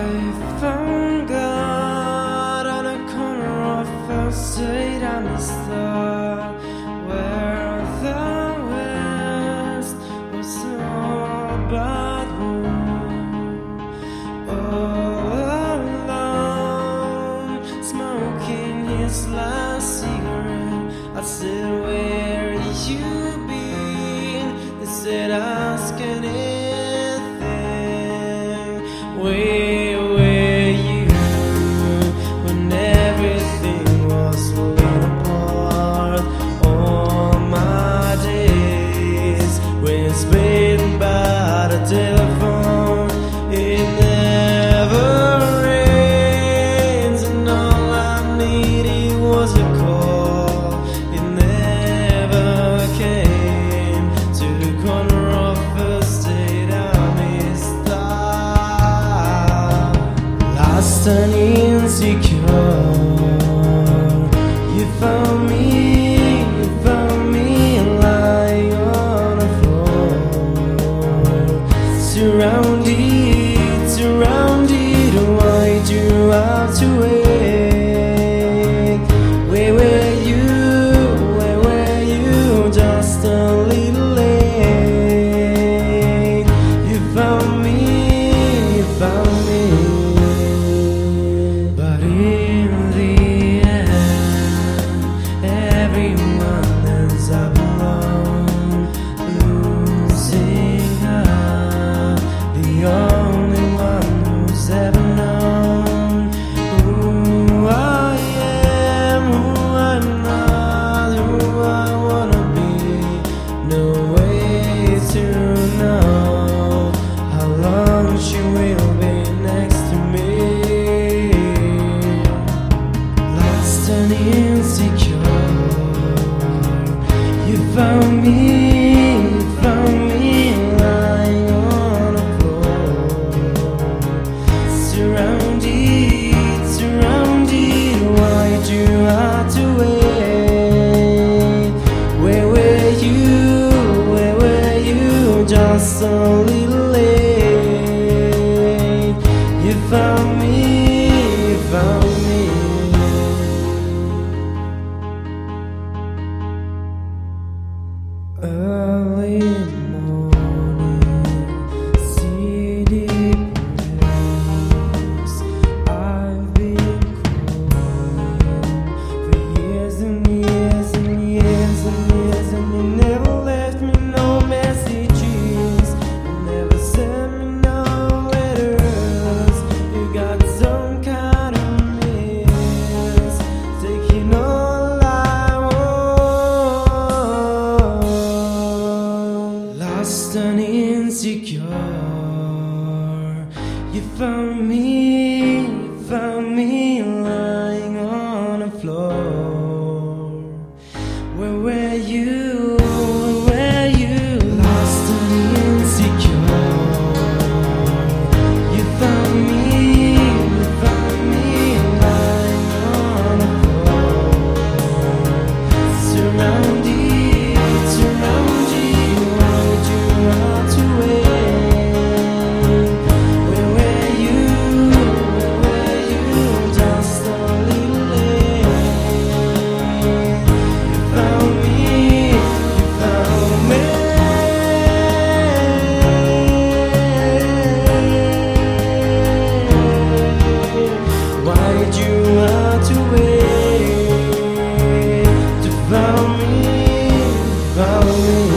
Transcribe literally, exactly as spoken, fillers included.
I found God on a corner of First Street and the star, where the West was all but warm. All alone, smoking his last cigarette, I said, "Where you been?" They said, "Ask anything." Where were you when everything was falling apart? All my days were spent by the telephone. It never rains, and all I needed was a call. It never came to the corner of First State. I missed lost and insecure. You found me, you found me lying on the floor, surrounded, surrounded. Why'd you have to wait? Where were you? Where were you? Just a little late. You found me, you found me. In the end, everyone ends up alone, losing her, the only one who's ever known who I am, who I'm not, who I wanna be. No way to know how long she will be next to me. And insecure, you found me, you found me lying on the floor, surrounded, surrounded. Why'd you have to wait? Where were you? Where were you? Just a little late. You found me, you found me. Early morning, city place. I've been calling for years and years and years and years, and you never left me no messages. You never sent me no letters. You got some kind of miss, taking all I want. Lost and insecure, you found me, you found me lying on the floor. Where were you? Where were you? Lost and insecure, you found me, you found me lying on the floor, surrounded, surrounded. Why'd you have to wait? Where were you? Where were you? Just a little late. You found me, you found me. Why'd you have to wait to find me, found me?